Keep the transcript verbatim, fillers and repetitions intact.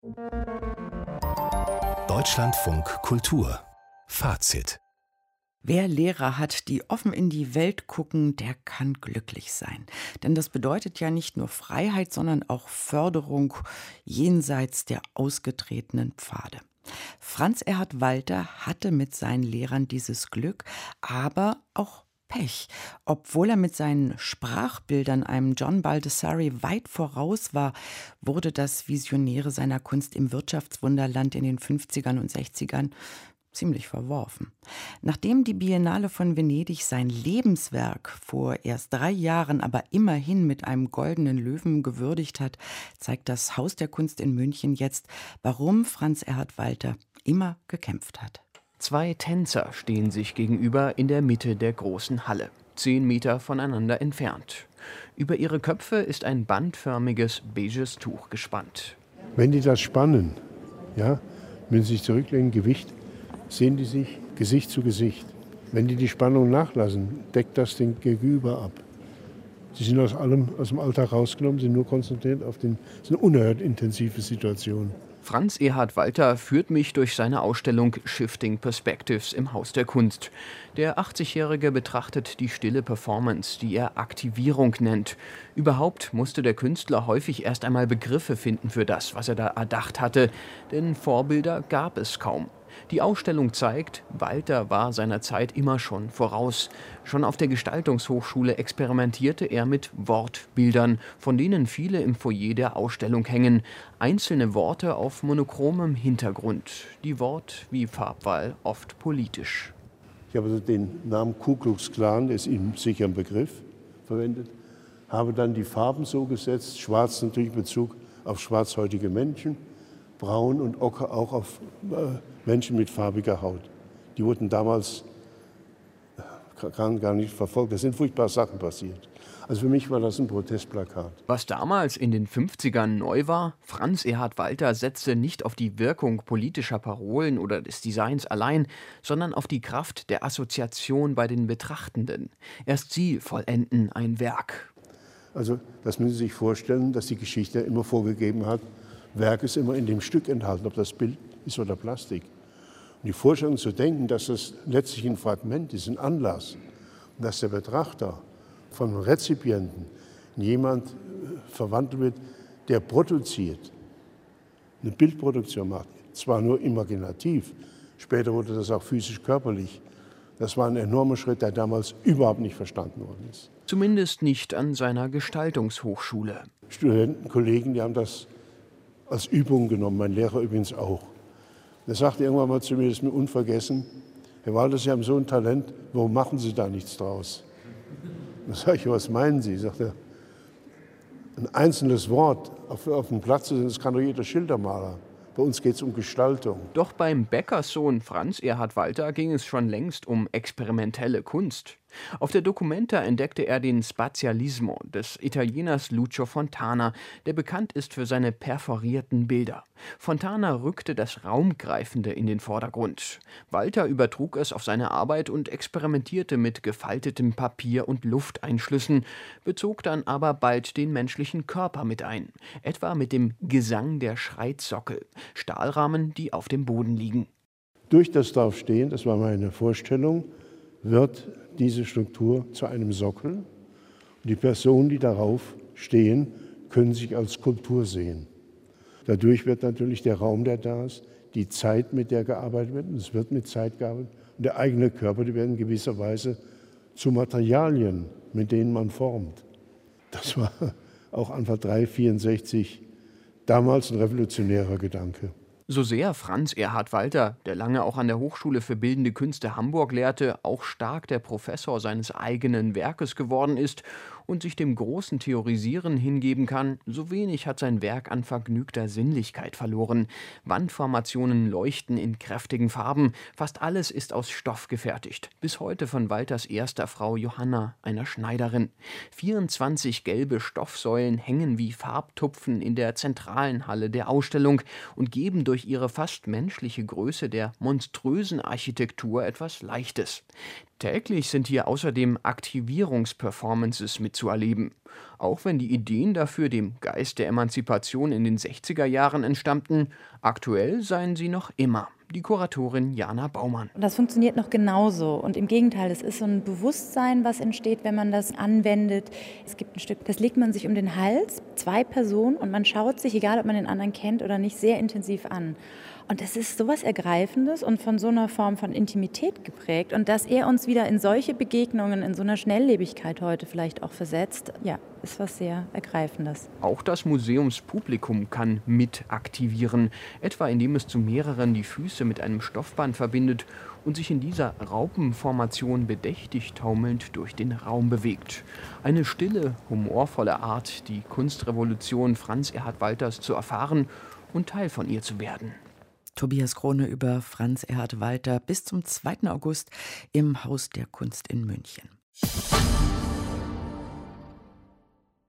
Deutschlandfunk Kultur Fazit. Wer Lehrer hat, die offen in die Welt gucken, der kann glücklich sein. Denn das bedeutet ja nicht nur Freiheit, sondern auch Förderung jenseits der ausgetretenen Pfade. Franz Erhard Walter hatte mit seinen Lehrern dieses Glück, aber auch Pech. Obwohl er mit seinen Sprachbildern einem John Baldessari weit voraus war, wurde das Visionäre seiner Kunst im Wirtschaftswunderland in den fünfzigern und sechzigern ziemlich verworfen. Nachdem die Biennale von Venedig sein Lebenswerk vor erst drei Jahren aber immerhin mit einem goldenen Löwen gewürdigt hat, zeigt das Haus der Kunst in München jetzt, warum Franz Erhard Walter immer gekämpft hat. Zwei Tänzer stehen sich gegenüber in der Mitte der großen Halle, zehn Meter voneinander entfernt. Über ihre Köpfe ist ein bandförmiges beiges Tuch gespannt. Wenn die das spannen, ja, wenn sie sich zurücklegen, Gewicht, sehen die sich Gesicht zu Gesicht. Wenn die die Spannung nachlassen, deckt das den Gegenüber ab. Sie sind aus allem, aus dem Alltag rausgenommen, sind nur konzentriert auf den. Das ist eine unerhört intensive Situation. Franz Erhard Walter führt mich durch seine Ausstellung Shifting Perspectives im Haus der Kunst. Der achtzigjährige betrachtet die stille Performance, die er Aktivierung nennt. Überhaupt musste der Künstler häufig erst einmal Begriffe finden für das, was er da erdacht hatte, denn Vorbilder gab es kaum. Die Ausstellung zeigt, Walter war seiner Zeit immer schon voraus. Schon auf der Gestaltungshochschule experimentierte er mit Wortbildern, von denen viele im Foyer der Ausstellung hängen. Einzelne Worte auf monochromem Hintergrund. Die Wort- wie Farbwahl oft politisch. Ich habe also den Namen Ku Klux Klan, der ist Ihnen sicher ein Begriff, verwendet. Habe dann die Farben so gesetzt, schwarz natürlich in Bezug auf schwarzhäutige Menschen, braun und ocker auch auf äh, Menschen mit farbiger Haut. Die wurden damals kann gar nicht verfolgt. Da sind furchtbare Sachen passiert. Also für mich war das ein Protestplakat. Was damals in den fünfzigern neu war, Franz Erhard Walter setzte nicht auf die Wirkung politischer Parolen oder des Designs allein, sondern auf die Kraft der Assoziation bei den Betrachtenden. Erst sie vollenden ein Werk. Also das müssen Sie sich vorstellen, dass die Geschichte immer vorgegeben hat, Werk ist immer in dem Stück enthalten, ob das Bild ist oder Plastik. Und die Vorstellung zu denken, dass das letztlich ein Fragment ist, ein Anlass, und dass der Betrachter von einem Rezipienten in jemand verwandelt wird, der produziert, eine Bildproduktion macht, zwar nur imaginativ, später wurde das auch physisch körperlich. Das war ein enormer Schritt, der damals überhaupt nicht verstanden worden ist. Zumindest nicht an seiner Gestaltungshochschule. Studenten, Kollegen, die haben das als Übung genommen, mein Lehrer übrigens auch. Er sagte irgendwann mal zu mir, das ist mir unvergessen, Herr Walter, Sie haben so ein Talent, warum machen Sie da nichts draus? Dann sage ich, was meinen Sie? Sagt er, ein einzelnes Wort auf, auf dem Platz, das kann doch jeder Schildermaler. Bei uns geht es um Gestaltung. Doch beim Bäckerssohn Franz Erhard Walter ging es schon längst um experimentelle Kunst. Auf der Documenta entdeckte er den Spazialismo des Italieners Lucio Fontana, der bekannt ist für seine perforierten Bilder. Fontana rückte das Raumgreifende in den Vordergrund. Walter übertrug es auf seine Arbeit und experimentierte mit gefaltetem Papier und Lufteinschlüssen, bezog dann aber bald den menschlichen Körper mit ein, etwa mit dem Gesang der Schreitsockel, Stahlrahmen, die auf dem Boden liegen. Durch das Draufstehen, das war meine Vorstellung, wird diese Struktur zu einem Sockel. Und die Personen, die darauf stehen, können sich als Skulptur sehen. Dadurch wird natürlich der Raum, der da ist, die Zeit, mit der gearbeitet wird, und es wird mit Zeit gearbeitet, und der eigene Körper, die werden in gewisser Weise zu Materialien, mit denen man formt. Das war auch Anfang vierundsechzig damals ein revolutionärer Gedanke. So sehr Franz Erhard Walter, der lange auch an der Hochschule für Bildende Künste Hamburg lehrte, auch stark der Professor seines eigenen Werkes geworden ist und sich dem großen Theorisieren hingeben kann, so wenig hat sein Werk an vergnügter Sinnlichkeit verloren. Wandformationen leuchten in kräftigen Farben, fast alles ist aus Stoff gefertigt. Bis heute von Walters erster Frau Johanna, einer Schneiderin. vierundzwanzig gelbe Stoffsäulen hängen wie Farbtupfen in der zentralen Halle der Ausstellung und geben durch ihre fast menschliche Größe der monströsen Architektur etwas Leichtes. Täglich sind hier außerdem Aktivierungsperformances mitzuerleben. Auch wenn die Ideen dafür dem Geist der Emanzipation in den sechziger Jahren entstammten, aktuell seien sie noch immer. Die Kuratorin Jana Baumann. Und das funktioniert noch genauso. Und im Gegenteil, es ist so ein Bewusstsein, was entsteht, wenn man das anwendet. Es gibt ein Stück, das legt man sich um den Hals, zwei Personen, und man schaut sich, egal ob man den anderen kennt oder nicht, sehr intensiv an. Und das ist sowas Ergreifendes und von so einer Form von Intimität geprägt. Und dass er uns wieder in solche Begegnungen, in so einer Schnelllebigkeit heute vielleicht auch versetzt, ja, ist was sehr Ergreifendes. Auch das Museumspublikum kann mit aktivieren, etwa indem es zu mehreren die Füße mit einem Stoffband verbindet und sich in dieser Raupenformation bedächtig taumelnd durch den Raum bewegt. Eine stille, humorvolle Art, die Kunstrevolution Franz Erhard Walters zu erfahren und Teil von ihr zu werden. Tobias Krone über Franz Erhard Walter bis zum zweiten August im Haus der Kunst in München.